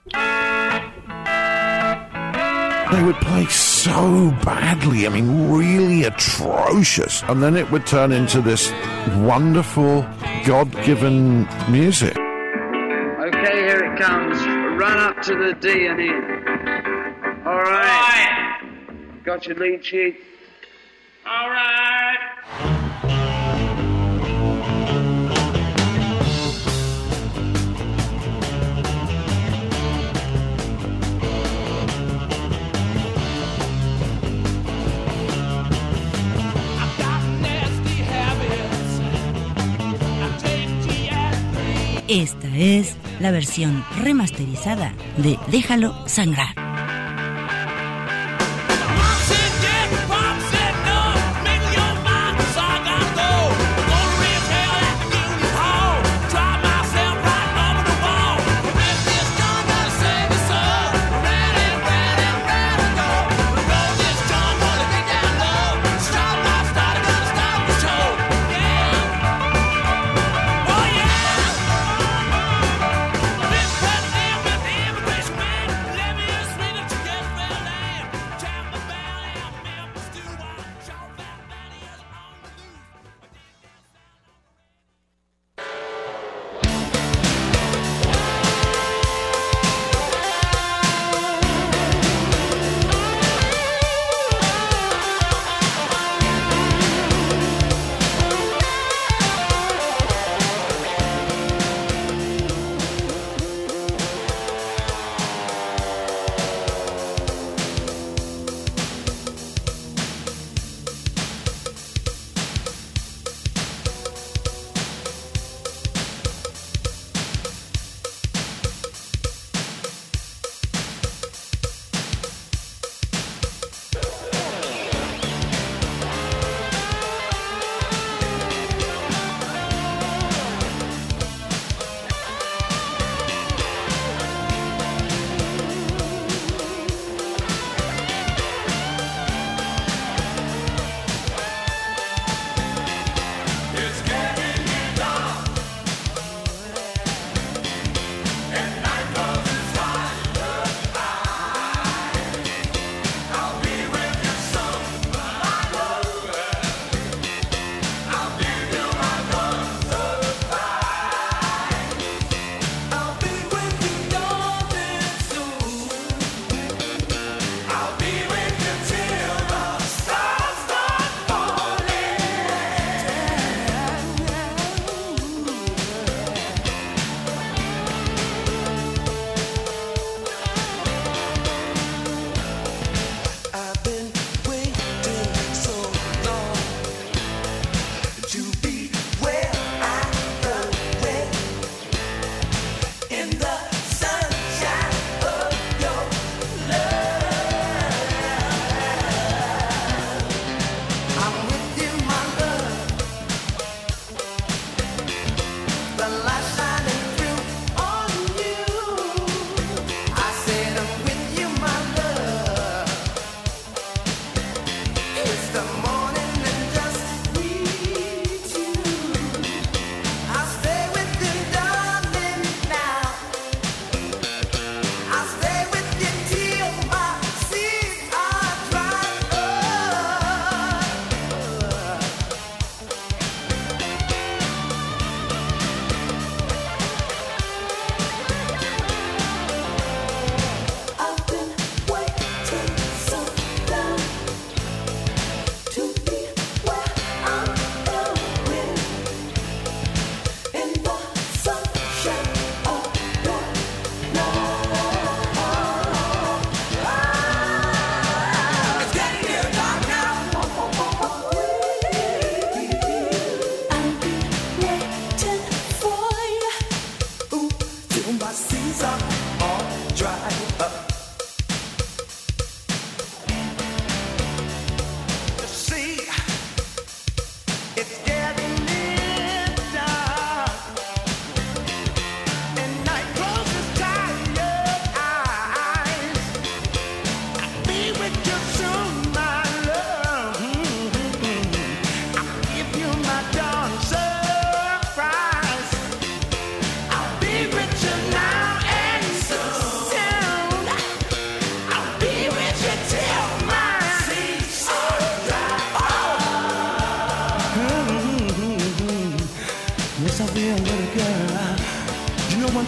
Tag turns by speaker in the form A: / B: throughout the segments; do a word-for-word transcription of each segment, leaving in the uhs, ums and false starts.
A: They would play so badly, I mean, really atrocious. And then it would turn into this wonderful, God-given music.
B: Okay, here it comes. Run up to the D and E. All right. Got your lead sheet? All right.
C: Esta es la versión remasterizada de Déjalo Sangrar.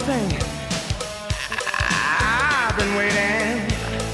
D: thing. I've been waiting.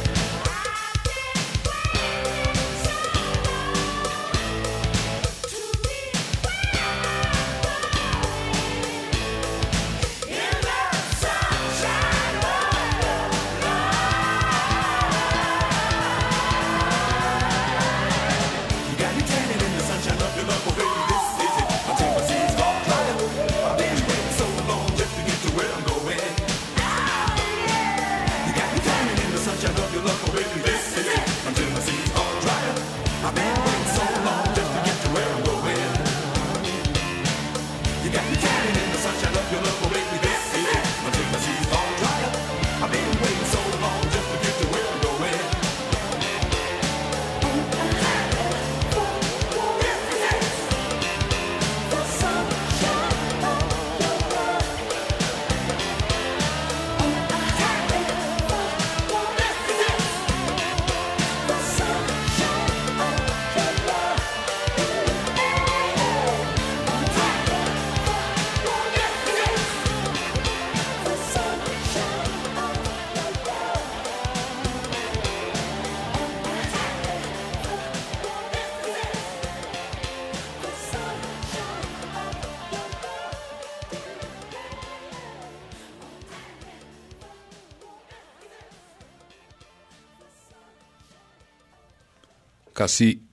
E: Casi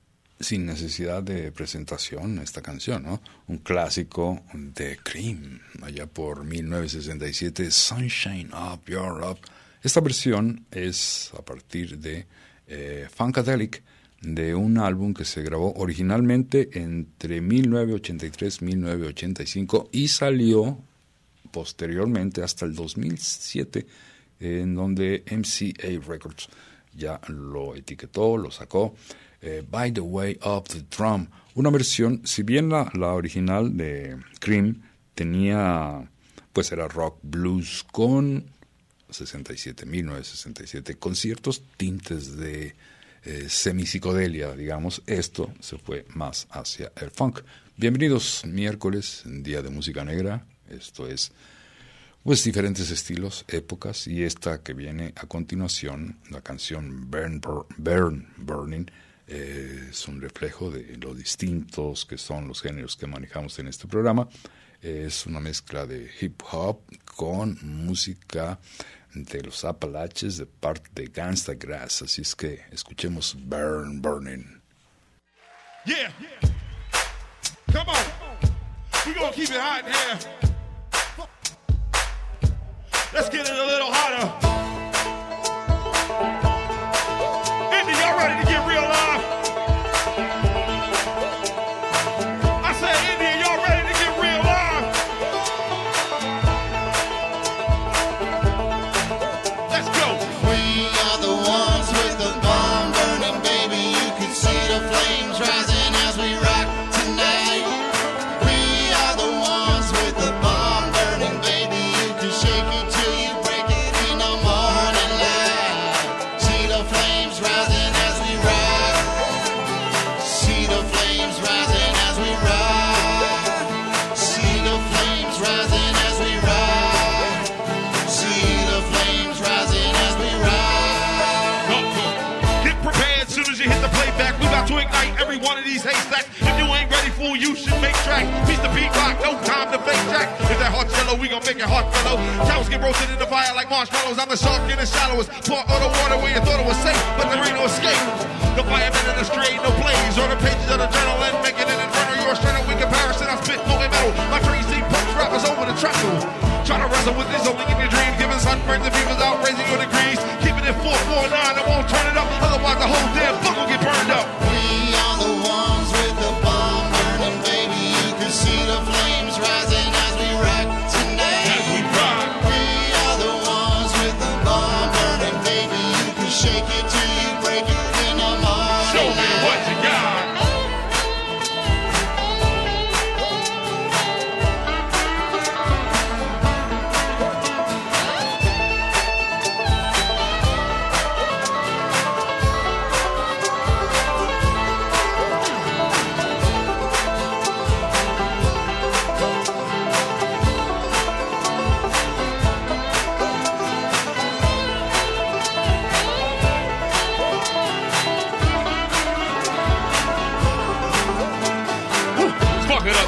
E: sin necesidad de presentación esta canción, ¿no? Un clásico de Cream, allá por mil novecientos sesenta y siete, Sunshine Up, You're Up. Esta versión es a partir de eh, Funkadelic, de un álbum que se grabó originalmente entre mil novecientos ochenta y tres y mil novecientos ochenta y cinco y salió posteriormente hasta el dos mil siete, en donde M C A Records ya lo etiquetó, lo sacó. Eh, By the Way of the Drum, una versión, si bien la, la original de Cream tenía, pues era rock blues con sesenta y siete, mil novecientos sesenta y siete, con ciertos tintes de eh, semipsicodelia, digamos, esto se fue más hacia el funk. Bienvenidos miércoles, día de música negra. Esto es pues diferentes estilos, épocas, y esta que viene a continuación, la canción Burn, Burn Burning, eh, es un reflejo de lo distintos que son los géneros que manejamos en este programa. Eh, es una mezcla de hip hop con música de los Apalaches de parte de Gangsta Grass, así es que escuchemos Burn Burning.
F: Yeah, come on, we gonna keep it hot in here. Let's get it a little hotter. Indy, y'all ready to get real live? I said, Indy, y'all ready to get real live? Let's go.
G: We are the ones with the bomb burning, baby. You can see the flames rising as we rock tonight. We are the ones with the bomb burning, baby. You can shake it.
F: To ignite every one of these haystacks. If you ain't ready, fool, you should make track. Piece the beat rock, no time to fake jack. If that heart's yellow, we gon' make it hot, fellow. Cows get roasted in the fire like marshmallows. I'm the shark in the shallowest part of the water where you thought it was safe, but there ain't no escape. The firemen in the straight, no blaze. On the pages of the journal and making an inferno. You're a straight in comparison. I spit molten metal. My crazy punch rappers over the tractor. Try to wrestle with this only in your dream. Giving sunburns and fevers out, raising your degrees. Keeping it four four nine, I won't turn it up. Otherwise the whole damn book will get burned up.
G: We are the ones with the bomb burning, baby. You can see the flames rising as we rock tonight.
F: As we rock.
G: We are the ones with the bomb burning, baby. You can shake it till you break it in the morning.
F: Show me what you got.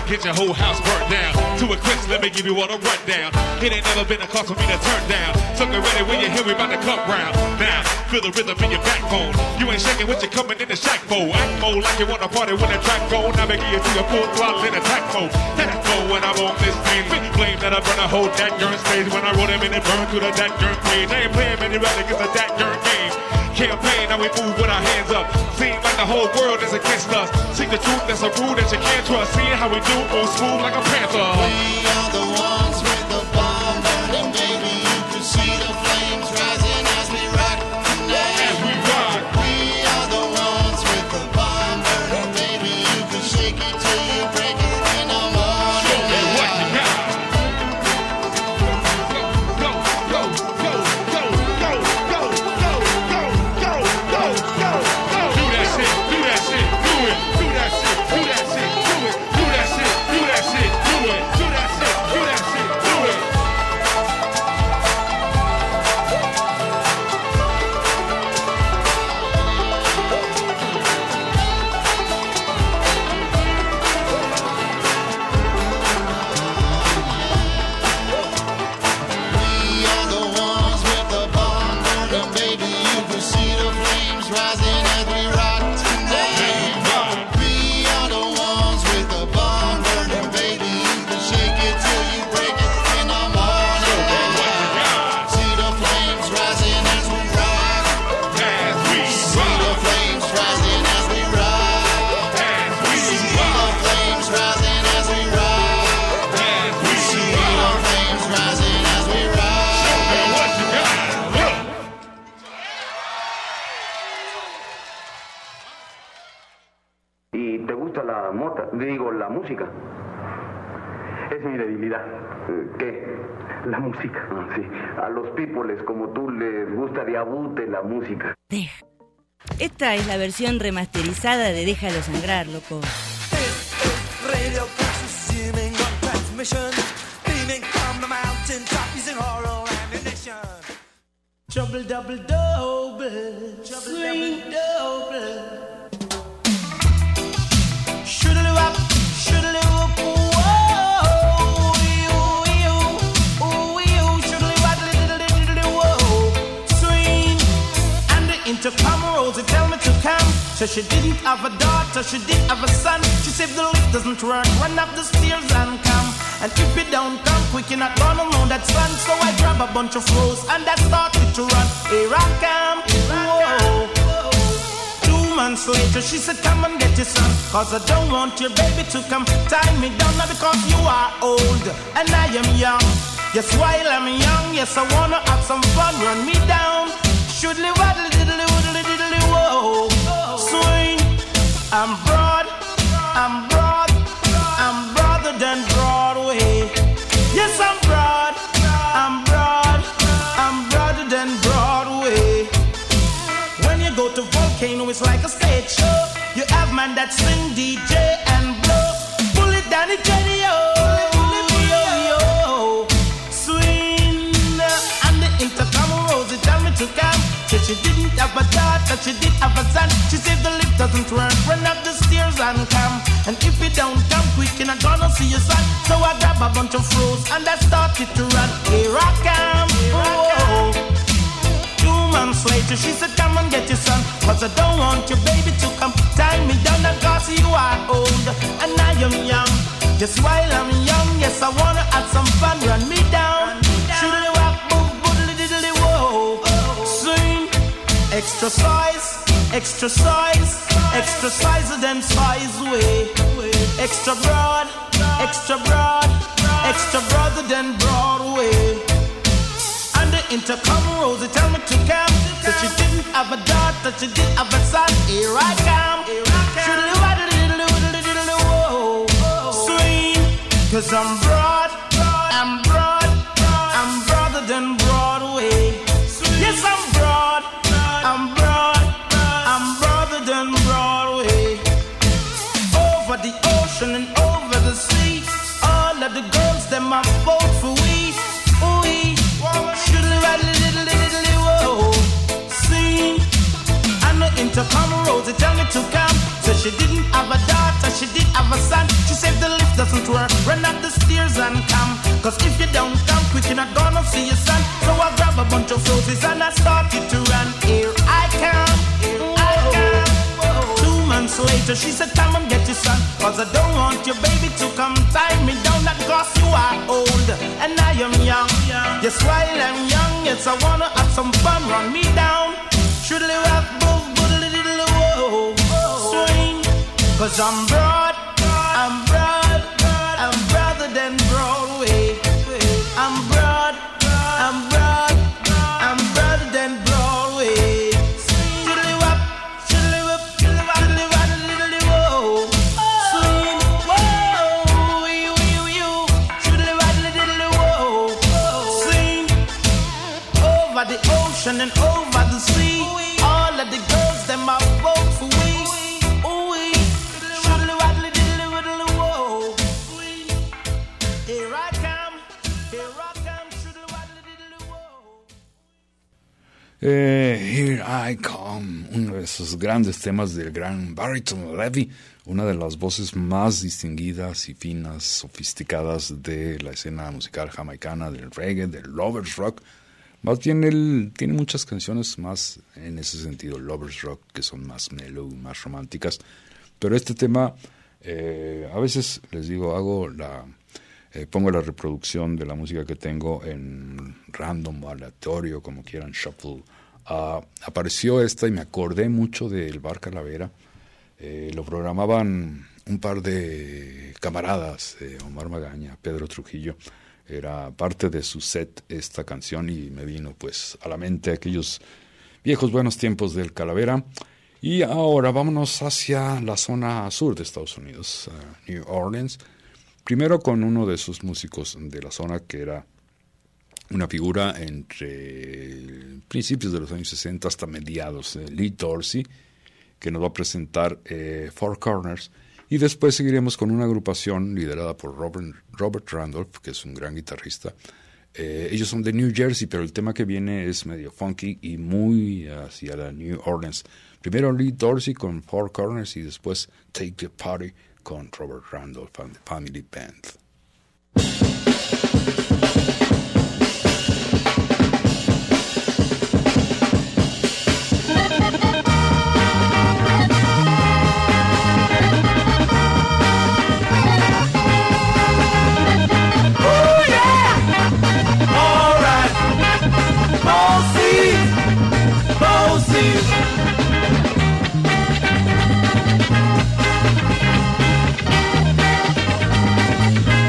F: get your whole house burnt down. To a crisp, let me give you all a rundown. It ain't never been a cause for me to turn down. So get ready when you hear me about to come round. Now, feel the rhythm in your backbone. You ain't shaking with you coming in the shack mode. Act mode like you wanna party when the track go. Now make you to your full throttle in attack mode. That mode when I'm on this stage. Blame that I burn a whole that girl stage. When I wrote him in and burn to the that girl page. I ain't playing many rather against a that girl game. Campaign, now we move with our hands up. Seems like the whole world is against us. See the truth, that's a rule that you can't trust. Seeing how we do, move smooth like a panther.
G: We are the ones with the bomb burning, baby. You can see the flames rising as we rock tonight.
F: As we rock.
G: We are the ones with the bomb burning, baby. You can shake it till you break it in the morning.
F: Show me what you got. Go, go, go, go, go, go, go, go, go, go, go, go. Do that shit, do that shit, do it. Do that shit, do that shit, do it. Do that shit, do that shit, do it. Do that shit, do that shit, do it.
G: We are the ones with the bomb burning, baby. You can see the flames rising as we rock tonight. We are the ones with the bomb burning, baby. You can shake it till you break it in the morning. See the flames rising as we rock.
F: As we
G: See the
F: rock,
G: flames rising as we rock.
F: as we
G: See the
F: rock,
G: flames rising as we rock.
F: as we
G: See the
F: rock.
G: flames rising as we rock.
F: And what you got? Look.
D: ¿Y te gusta la mota? Digo, la música. Es mi debilidad. Eh, ¿Qué? La música. Ah, sí. A los peoples como tú les gusta de abute la música.
C: Deja. Esta es la versión remasterizada de Déjalo Sangrar, loco.
H: Radio consuming on transmission, beaming from the mountain top using oral ammunition. Trouble double double, swing double. Shoodle up, shoodle up, whoa, you, you, you, shoodle up, little, little, little, whoa, swing. And the intercom rolls, it tell me to come. So she didn't have a daughter, she did have a son. She said the lift doesn't work, run up the stairs and come. And if you don't come quick, you're not gonna know that son. So I grab a bunch of froze and I started to run. Here I come, whoa. Two months later, she said, come and get your son. Cause I don't want your baby to come tie me down. Now because you are old and I am young. Yes, while I'm young, yes, I wanna have some fun. Run me down. Shoodly waddly diddly woodly diddly whoa. Swing. I'm broad, I'm broad, I'm broader than Broadway. Yes, I'm broad, I'm broad, I'm broader than Broadway. When you go to Volcano, it's like a stage show. You have man that swing, D J and blow. Pull it down the jetty, yo, yo, yo. Swing. And the intercom rose, it tell me to come. Said she didn't have a daughter, she did have a son. She said the lift doesn't work, run up the stairs and come. And if you don't come quick, you're not gonna see your son. So I grab a bunch of froze and I started to run. Here I come, whoa. Two months later, she said, come and get your son. Cause I don't want your baby to come tie me down. And cause you are old and I am young. Just while I'm young, yes, I wanna have some fun. Run me down, shoodly walk, boom, boodly diddly whoa. Swing, extra size, extra size, extra size than size way. Extra broad, extra broad, extra broader than Broadway. And the intercom rose, they tell me to come. So she didn't have a daughter, she did have a son. Here I come, shoodly waddly diddly woodly diddly whoa. Swing, cause I'm broad, I'm broad, I'm broader than Broadway. Yes, I'm broad, I'm broad, I'm broader than Broadway. Over the ocean and over the sea, all of the girls, them are both for we. Ooh-wee, shoodly waddly diddly diddly whoa. Sing, and the intercom rose, they tell me to come. So she didn't have a daughter, she did have a son. She said the lift listen to her. Run up the stairs and come, cause if you don't come quick, you're not gonna see your son. So I grab a bunch of roses and I started to run. Here I come, here I come. Two months later, she said, come and get your son, cause I don't want your baby to come tie me down. That cause you are old and I am young. Yes, while I'm young, yes, I wanna have some fun. Run me down. Should live up, boom, boom, little, whoa, swing. Cause I'm broad, I'm broad, I'm broader than Broadway. I'm broad, I'm broad, I'm broader than Broadway. Should live up, should live up, should live up, live up, little, whoa, swing, whoa, you, you, you. Should live up, little, whoa, swing. Over the ocean and over the sea. All of the girls, them are vote for we. Ooh, we. Shoodly waddly diddly widdly whoa. Here I come, here I come, shoodly waddly diddly whoa.
E: Eh, Here I Come, uno de esos grandes temas del gran Barrington Levy, una de las voces más distinguidas y finas, sofisticadas de la escena musical jamaicana, del reggae, del lovers rock. Más bien, él tiene muchas canciones más en ese sentido, lovers rock, que son más mellow, más románticas. Pero este tema, eh, a veces les digo, hago la, eh, pongo la reproducción de la música que tengo en random o aleatorio, como quieran, shuffle. Uh, apareció esta y me acordé mucho del Bar Calavera. Eh, lo programaban un par de camaradas, eh, Omar Magaña, Pedro Trujillo. Era parte de su set esta canción y me vino pues a la mente aquellos viejos buenos tiempos del Calavera. Y ahora vámonos hacia la zona sur de Estados Unidos, uh, New Orleans. Primero con uno de sus músicos de la zona que era una figura entre principios de los años sesenta hasta mediados, eh, Lee Dorsey, que nos va a presentar eh, Four Corners. Y después seguiremos con una agrupación liderada por Robert, Robert Randolph, que es un gran guitarrista. Eh, ellos son de New Jersey, pero el tema que viene es medio funky y muy hacia la New Orleans. Primero Lee Dorsey con Four Corners y después Take the Party con Robert Randolph and the Family Band.
H: Bossy.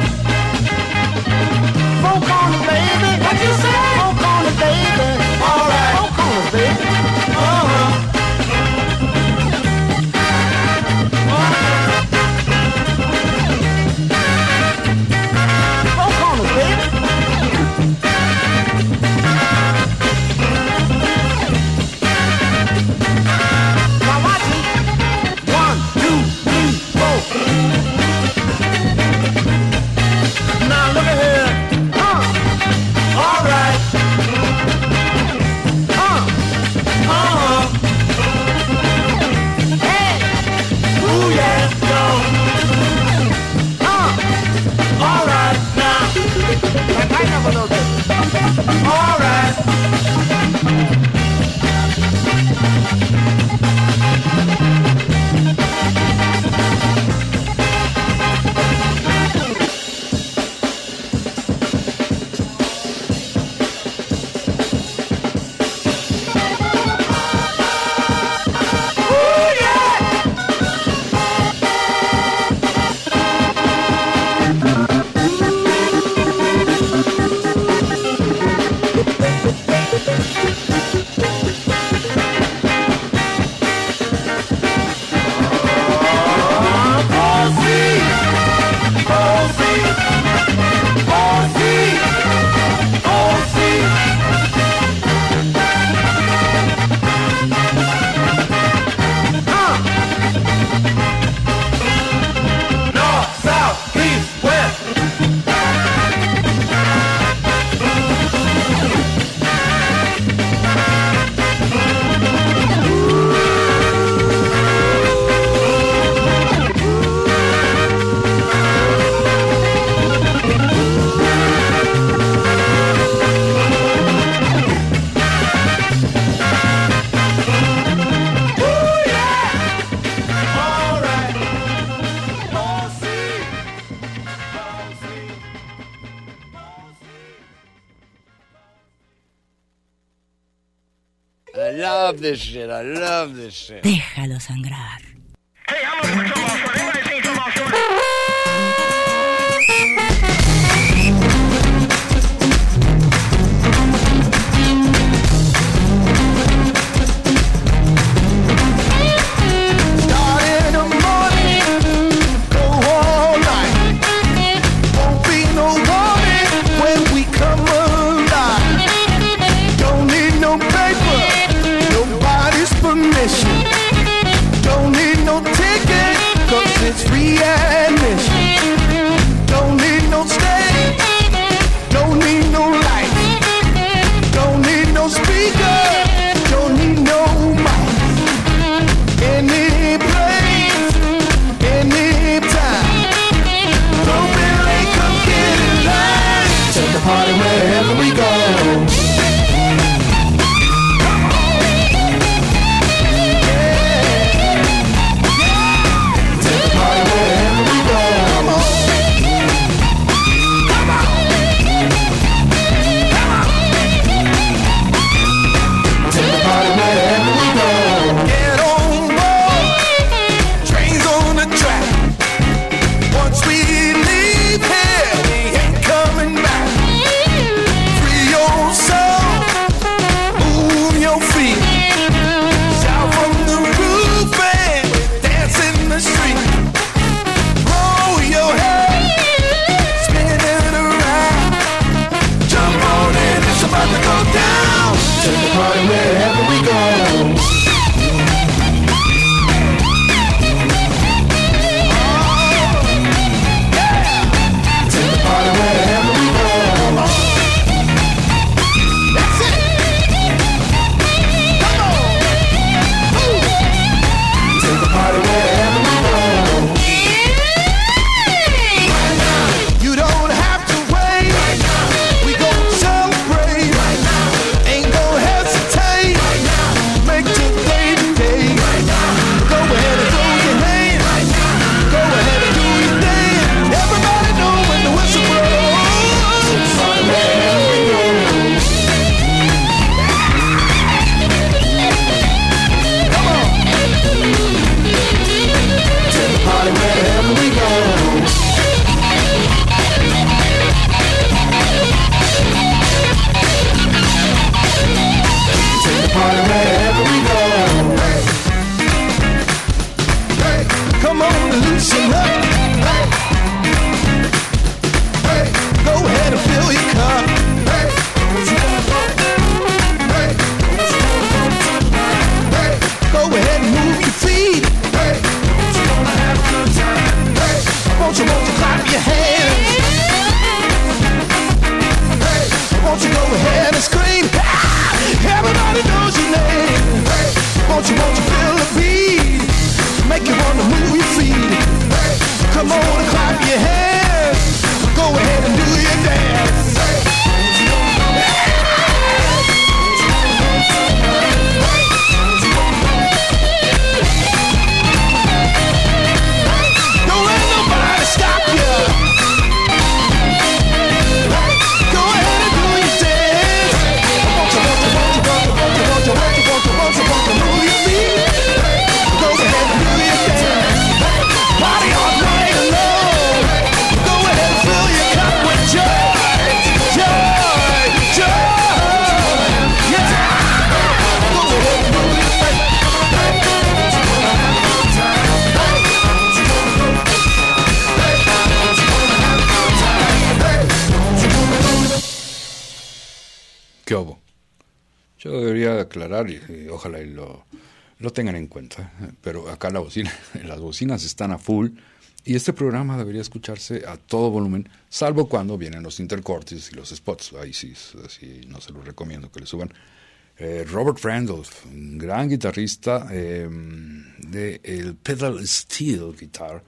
I: I love this shit. I love this shit.
C: Déjalo sangrar.
J: Hey, I'm looking for some offshore. Anybody seen some offshore?
H: Don't need no ticket, cause it's readmission. Don't need no stage, don't need no lights, don't need no speaker, don't need no mic. Any place, any time. Don't be late, come get in line. Take the party wherever we go.
E: ¿Qué hubo? Yo debería aclarar y, y ojalá y lo, lo tengan en cuenta, pero acá la bocina, las bocinas están a full y este programa debería escucharse a todo volumen, salvo cuando vienen los intercortes y los spots. Ahí sí, sí no se los recomiendo que le suban. Eh, Robert Randolph, un gran guitarrista eh, de el pedal steel guitar.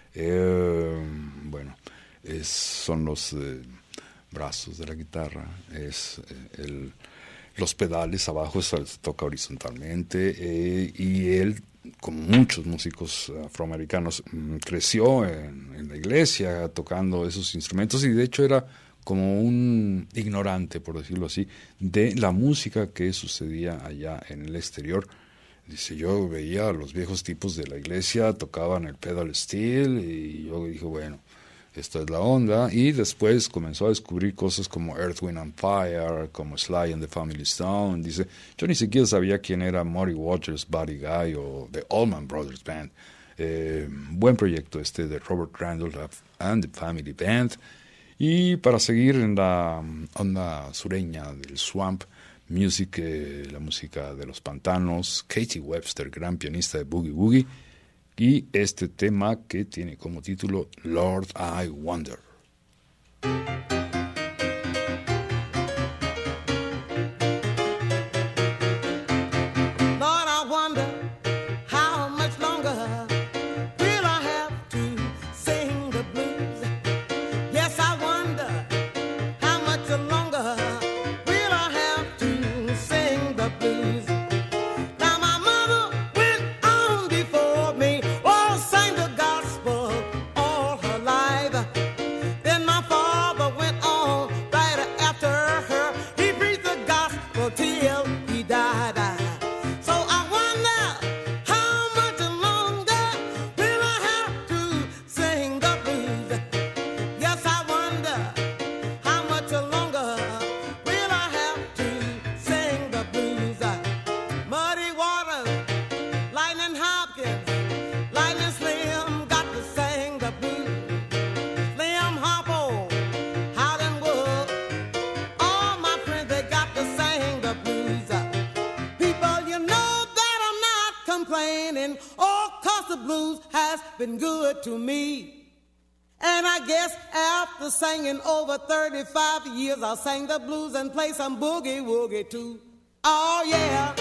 E: Eh, bueno, es, son los eh, brazos de la guitarra, es eh, el, los pedales abajo, se toca horizontalmente eh, y él, como muchos músicos afroamericanos, creció en, en la iglesia tocando esos instrumentos y de hecho era como un ignorante, por decirlo así, de la música que sucedía allá en el exterior. Dice, yo veía a los viejos tipos de la iglesia, tocaban el pedal steel, y yo dije, bueno, esta es la onda, y después comenzó a descubrir cosas como Earth, Wind and Fire, como Sly and the Family Stone. Dice, yo ni siquiera sabía quién era Muddy Waters, Buddy Guy o The Allman Brothers Band. Eh, buen proyecto este de Robert Randolph and the Family Band. Y para seguir en la onda sureña del swamp music, eh, la música de los pantanos, Katie Webster, gran pianista de Boogie Woogie, y este tema que tiene como título Lord I Wonder.
H: Lord, I wonder how much longer will I have to sing the blues. Yes, I wonder how much longer will I have to sing the blues. Now my mother went on before me, oh, sang the gospel all her life. Then my father went on right after her. He preached the gospel till he died. So I wonder how much longer will I have to sing the blues. Yes, I wonder how much longer will I have to sing the blues. Muddy Waters, Lightning Hopkins, Lightning Slim got to sing the blues. Slim Harpo, Howlin' Wolf, all my friends, they got to sing the blues. People, you know that I'm not complaining, oh, 'cause the blues has been good to me. And I guess after singing over thirty-five years, I'll sing the blues and play some boogie woogie too. Oh, yeah.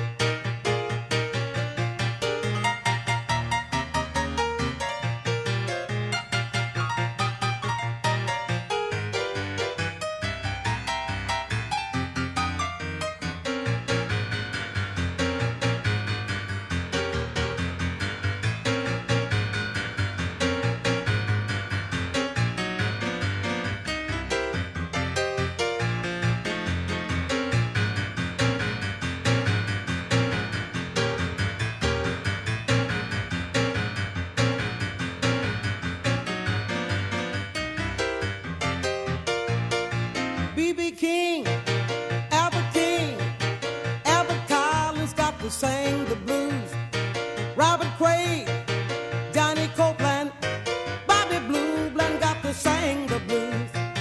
H: B B King, Albert King, Albert Collins got to sing the blues. Robert Craig, Johnny Copeland, Bobby Blue Bland got to sing the blues.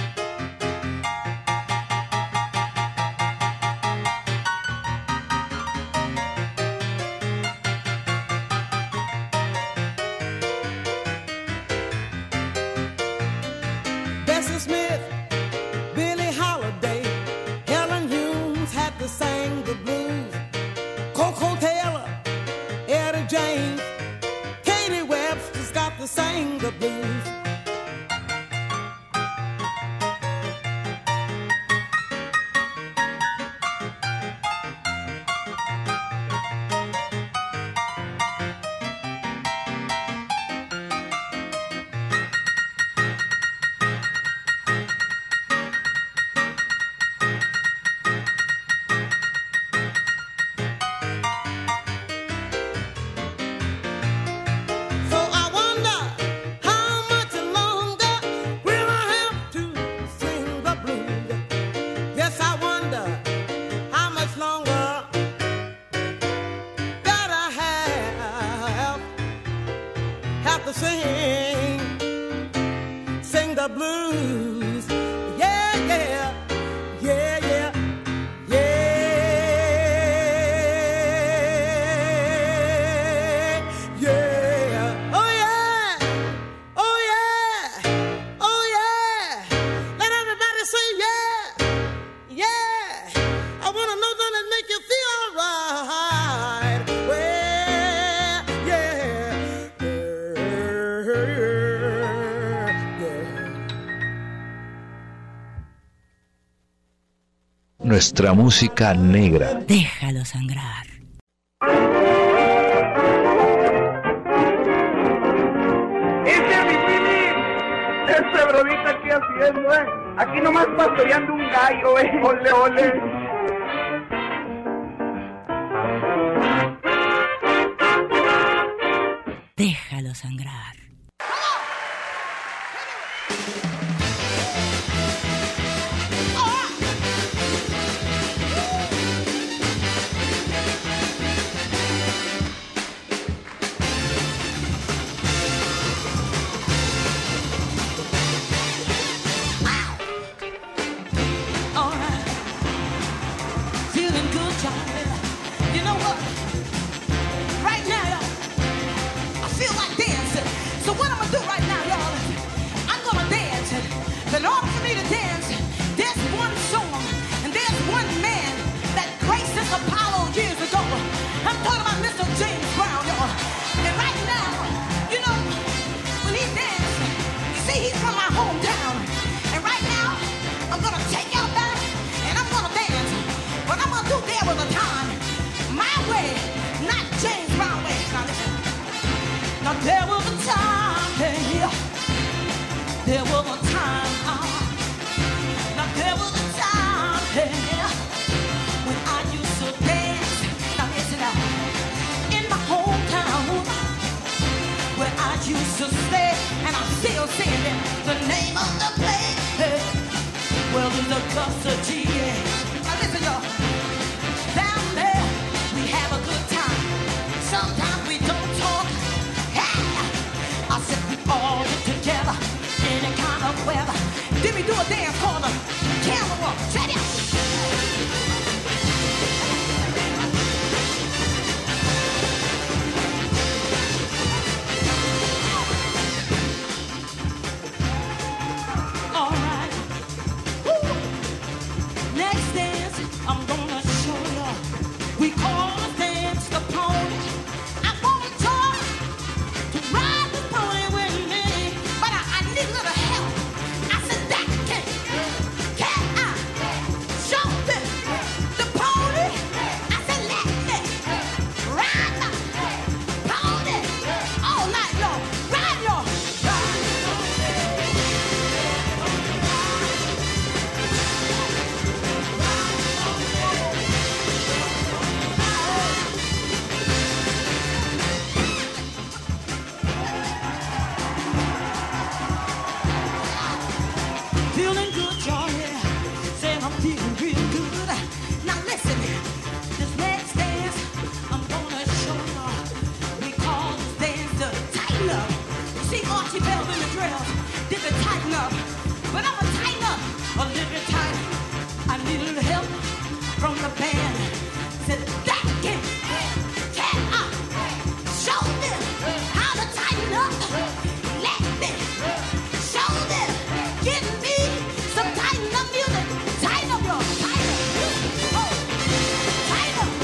H: Bessie Smith, Billie Holiday, Helen Humes had to sing the blues. Coco Taylor, Eddie James, Katie Webster's got to sing the blues. So I wonder how much longer will I have to sing the blues. Yes, I wonder how much longer that I have have to sing sing the blues. Yeah, yeah, yeah, yeah, yeah, yeah. Oh yeah, oh yeah, oh yeah. Let everybody say yeah, yeah. I wanna know does it make you feel alright? Well, yeah, yeah, yeah.
K: Nuestra música negra.
C: Déjalo sangrar.
J: Ese es mi Willy, ese bromita aquí haciendo, ¿eh?
L: Aquí nomás pastoreando un gallo, eh. Ole, ole.
C: Déjalo sangrar.
H: In order for me to dance, there's one song and there's one man that graced this Apollo years ago. I'm talking about Mister James Brown, y'all. And right now, you know, when he danced, you see, he's from my hometown. And right now, I'm gonna take y'all back and I'm gonna dance. But I'm gonna do there was a time, my way, not James Brown way. Now listen. Now there was a time, yeah. There was a time, uh, now there was a time, yeah, when I used to dance, now listen now, in my hometown, where I used to stay, and I'm still singing the name of the place, hey, well, in the custody, yeah. Now listen y'all, down there, we have a good time, sometimes we don't talk, hey, I said we all get together, any kind of weather. Then we do a dance called a camel walk. Check it out. All right. Woo. Next dance, I'm gonna show you. We call the dance the pony. I'm gonna talk to ride the pony with me, but I, I need a little help. I said that can, can I show them the pony? I said let me ride the pony all night long. Ride y'all. Feeling good, y'all, yeah. Saying I'm feeling real good. Now listen, this next dance, I'm gonna show y'all. We call this dance the tighten up. You see Archie Bell in the drills, did the tighten up. But I'ma tighten up a little bit tighter. I need a little help from the band. Said that can, can I show them how to tighten up? Let me show them. Give me some tighten up music. Tighten up, y'all. Tighten up. Oh, tighten up.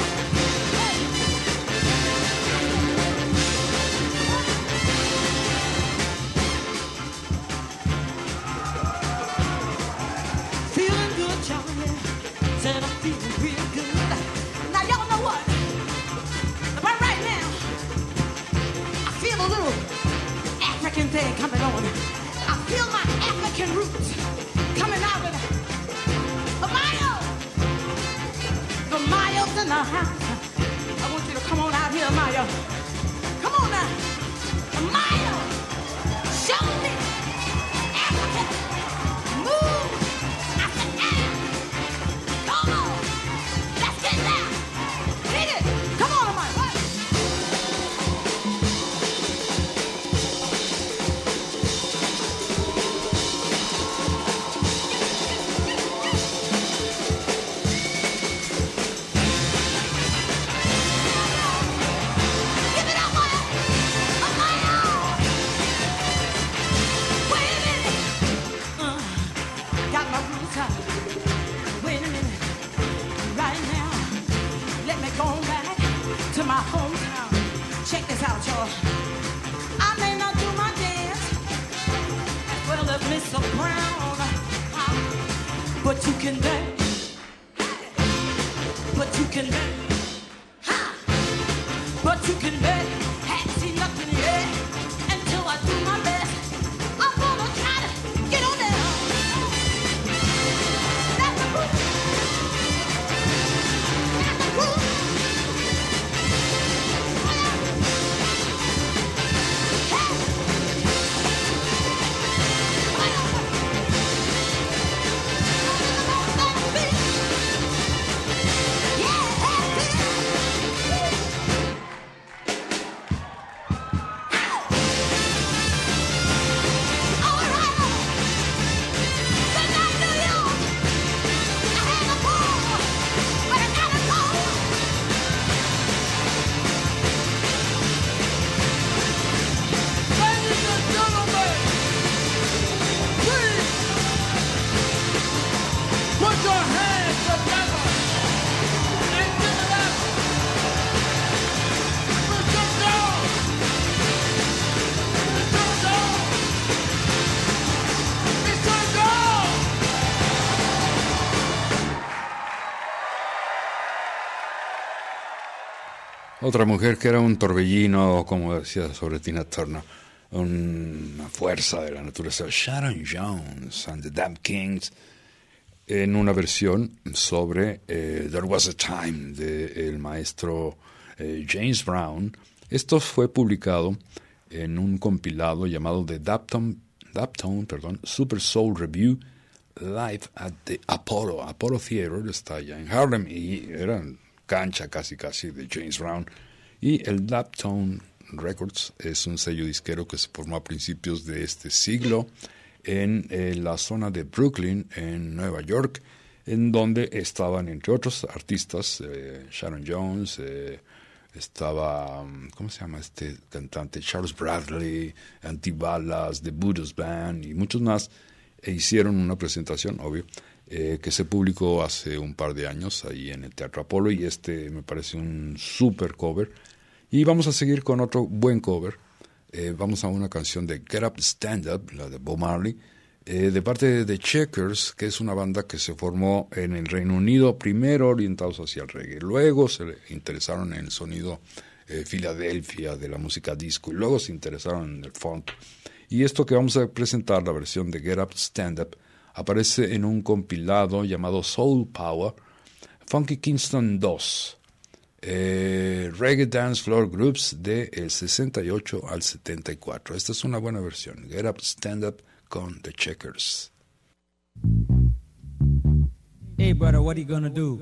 H: Feeling good, y'all, yeah. Said I'm feeling real good. Now, y'all know what? But right now, I feel a little African thing coming on. I feel my African roots coming out of the Mayo. The Mayos in the house. I want you to come on out here, Mayo. Come on now. Mayo, show me African move. I said, ah. Come on. Let's get down. Hit it. Come on, Mayo. Give it up, Mayo. Oh, Mayo. Wait a minute. Uh, got my roots out. Wait a minute. Right now, let me go back to my hometown. Check this out, y'all. I may not do my dance as well as Mister Brown, uh, but you can dance. But you can dance. Ha! But you can bet. Hadn't seen nothing yet until I do my best. I'm gonna try to get on down.
E: Otra mujer que era un torbellino, como decía sobre Tina Turner, una fuerza de la naturaleza, Sharon Jones and the Damn Kings, en una versión sobre eh, There Was a Time del maestro eh, James Brown. Esto fue publicado en un compilado llamado The Daptone, Daptone perdón, Super Soul Review Live at the Apollo. Apollo Theater está allá en Harlem y era cancha casi casi de James Brown. Y el Daptone Records es un sello disquero que se formó a principios de este siglo en eh, la zona de Brooklyn, en Nueva York, en donde estaban, entre otros artistas, eh, Sharon Jones, eh, estaba, ¿cómo se llama este cantante? Charles Bradley, Antibalas, The Buddha's Band y muchos más, e hicieron una presentación, obvio, eh, que se publicó hace un par de años ahí en el Teatro Apolo, y este me parece un super cover. Y vamos a seguir con otro buen cover. Eh, vamos a una canción de Get Up, Stand Up, la de Bob Marley, eh, de parte de The Checkers, que es una banda que se formó en el Reino Unido, primero orientados hacia el reggae, luego se interesaron en el sonido eh, Filadelfia de la música disco, y luego se interesaron en el funk. Y esto que vamos a presentar, la versión de Get Up, Stand Up, aparece en un compilado llamado Soul Power, Funky Kingston dos. Eh, Reggae Dance Floor Groups del sesenta y ocho al setenta y cuatro. Esta es una buena versión. Get Up, Stand Up con The Checkers.
M: Hey brother, what are you gonna do?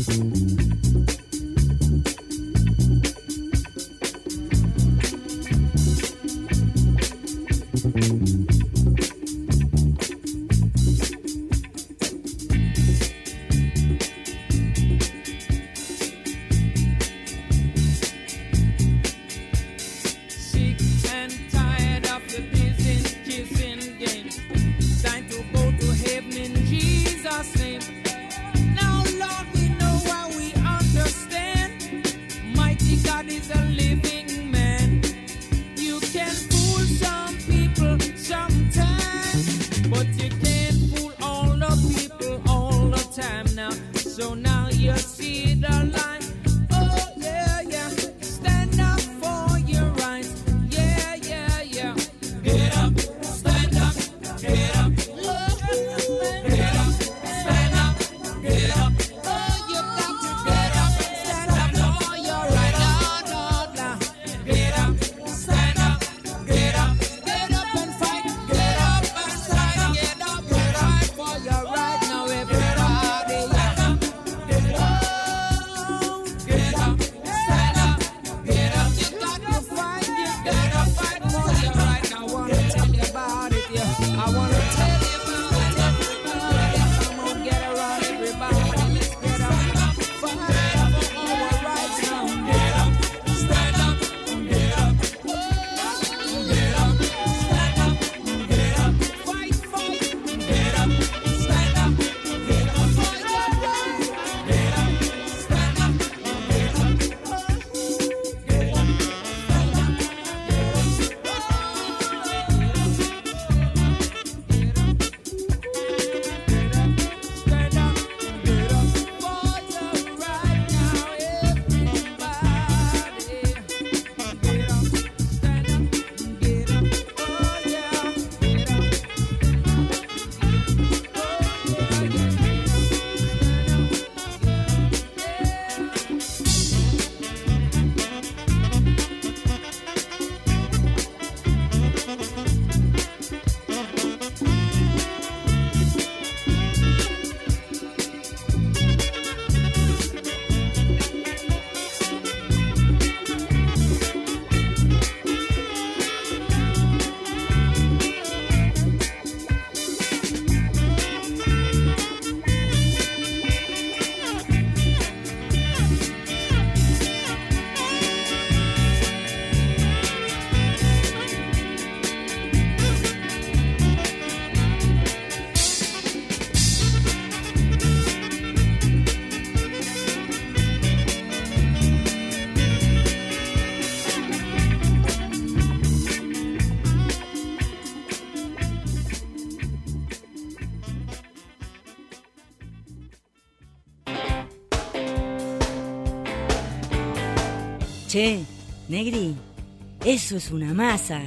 C: Che, Negri, eso es una masa.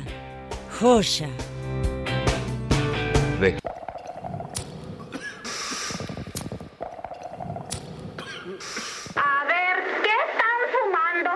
C: Joya.
K: Ve.
N: A ver, ¿qué están fumando?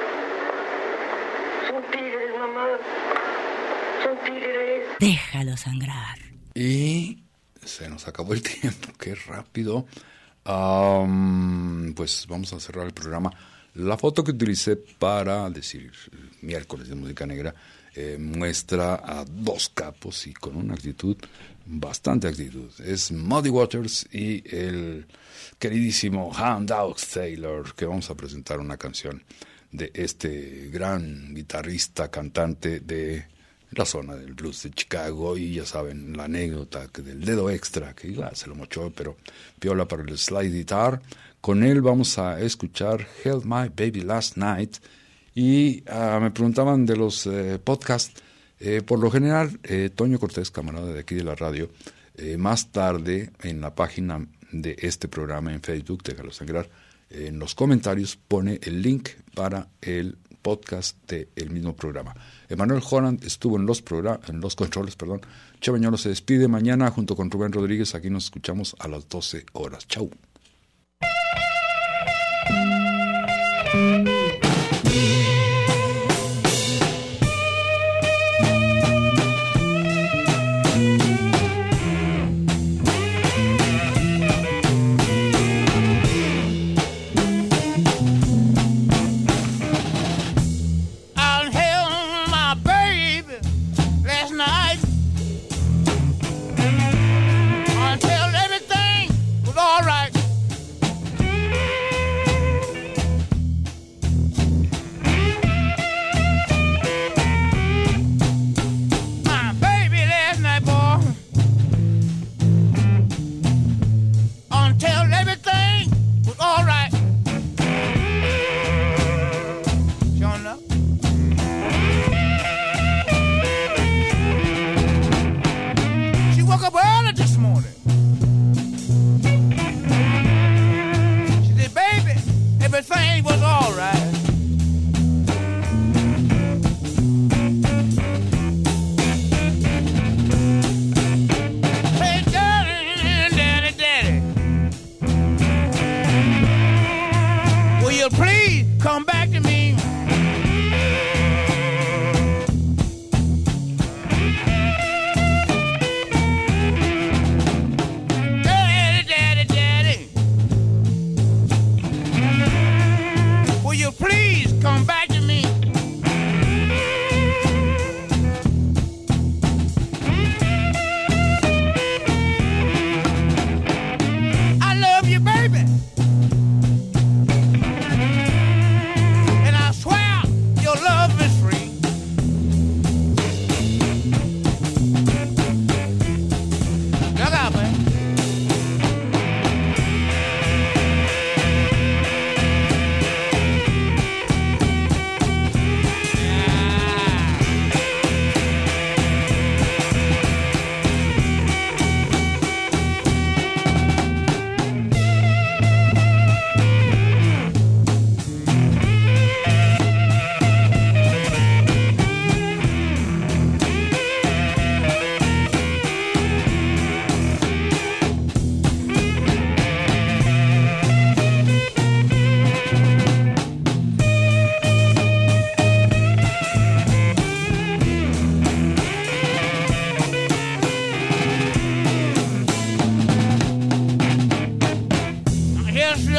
N: Son tigres, mamá. Son tigres.
C: Déjalo sangrar.
E: Y se nos acabó el tiempo, qué rápido. Um, pues vamos a cerrar el programa. La foto que utilicé para decir miércoles de música negra eh, muestra a dos capos y con una actitud, bastante actitud. Es Muddy Waters y el queridísimo Hound Dog Taylor, que vamos a presentar una canción de este gran guitarrista, cantante de la zona del blues de Chicago. Y ya saben la anécdota que del dedo extra, que igual se lo mochó, pero piola para el slide guitar. Con él vamos a escuchar Held My Baby Last Night. Y uh, me preguntaban de los eh, podcasts. Eh, por lo general, eh, Toño Cortés, camarada de aquí de la radio, eh, más tarde en la página de este programa en Facebook, Déjalo Sangrar, eh, en los comentarios pone el link para el podcast del mismo programa. Emanuel Holland estuvo en los, progr- en los controles. perdón. Che Bañuelo se despide mañana junto con Rubén Rodríguez. Aquí nos escuchamos a las doce horas. Chau.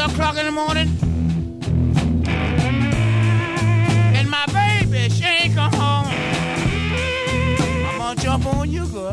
H: twelve o'clock in the morning, and my baby, she ain't come home. I'm gonna jump on you, girl.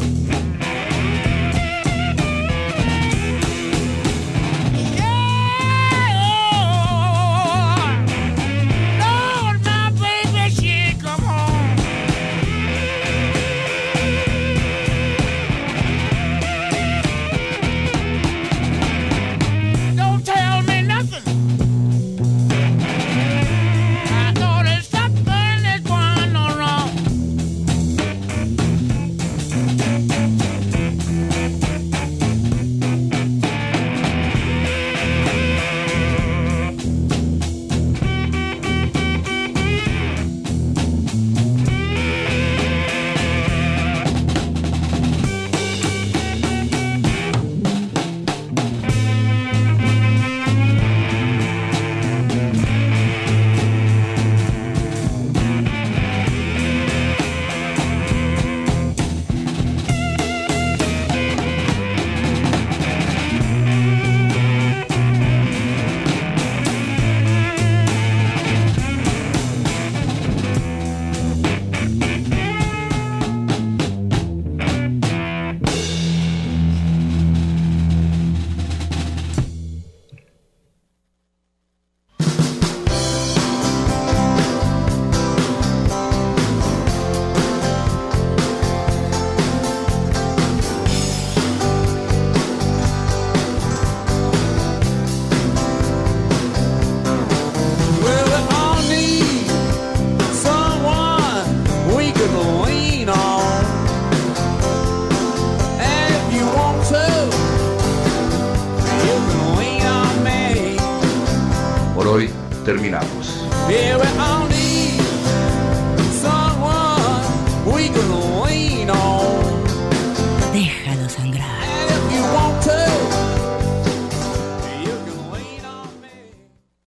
K: Por hoy terminamos.
H: Yeah, we're on